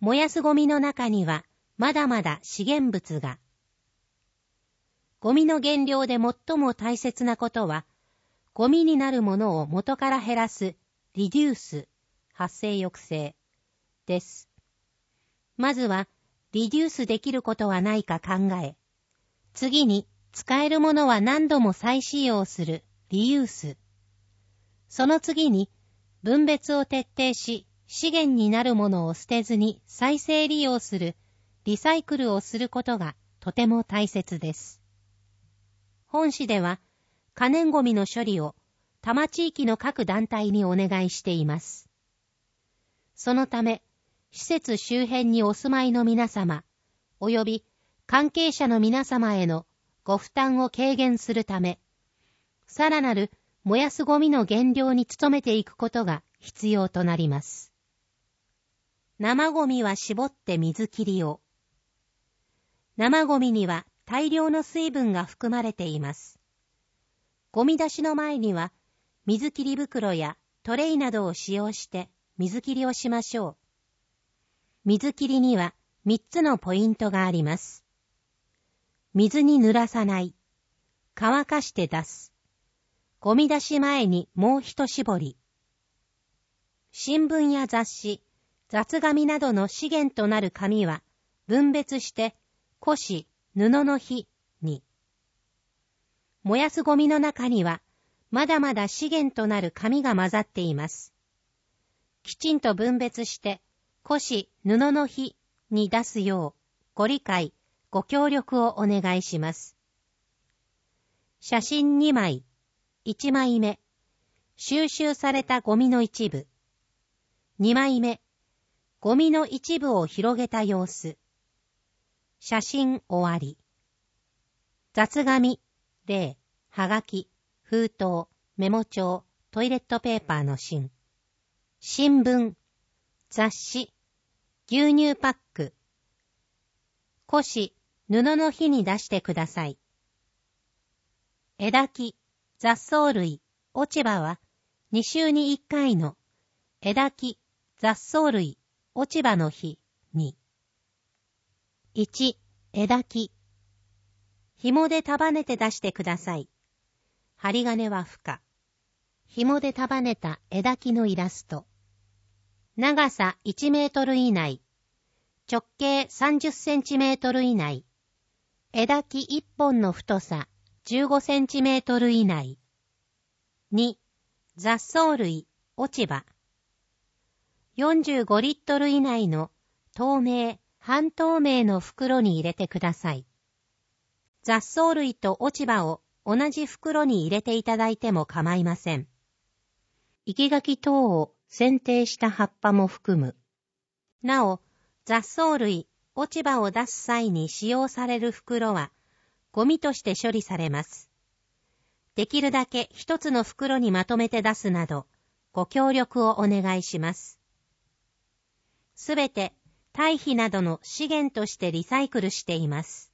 燃やすゴミの中にはまだまだ資源物が。ゴミの減量で最も大切なことは、ゴミになるものを元から減らす、リデュース、発生抑制です。まずは、リデュースできることはないか考え、次に、使えるものは何度も再使用する、リユース。その次に、分別を徹底し、資源になるものを捨てずに再生利用する、リサイクルをすることがとても大切です。本誌では、可燃ゴミの処理を多摩地域の各団体にお願いしています。そのため、施設周辺にお住まいの皆様、および関係者の皆様へのご負担を軽減するため、さらなる燃やすゴミの減量に努めていくことが必要となります。生ゴミは絞って水切りを。生ゴミには大量の水分が含まれています。ゴミ出しの前には水切り袋やトレイなどを使用して水切りをしましょう。水切りには3つのポイントがあります。水に濡らさない。乾かして出す。ゴミ出し前にもう一絞り。新聞や雑誌、雑紙などの資源となる紙は分別して古紙、布の火に。燃やすゴミの中にはまだまだ資源となる紙が混ざっています。きちんと分別して古紙、布の火に出すようご理解、ご協力をお願いします。写真2枚、1枚目、収集されたゴミの一部。2枚目、ゴミの一部を広げた様子。写真終わり。雑紙、例、はがき、封筒、メモ帳、トイレットペーパーの芯。新聞、雑誌、牛乳パック。古紙、布の火に出してください。枝木、雑草類、落ち葉は2週に1回の枝木、雑草類、落ち葉の日に。1、枝木。紐で束ねて出してください。針金は不可。紐で束ねた枝木のイラスト。長さ1メートル以内。直径30センチメートル以内。枝木1本の太さ15センチメートル以内。2、雑草類、落ち葉。45リットル以内の透明、半透明の袋に入れてください。雑草類と落ち葉を同じ袋に入れていただいても構いません。生垣等を剪定した葉っぱも含む。なお、雑草類、落ち葉を出す際に使用される袋は、ゴミとして処理されます。できるだけ一つの袋にまとめて出すなど、ご協力をお願いします。すべて、堆肥などの資源としてリサイクルしています。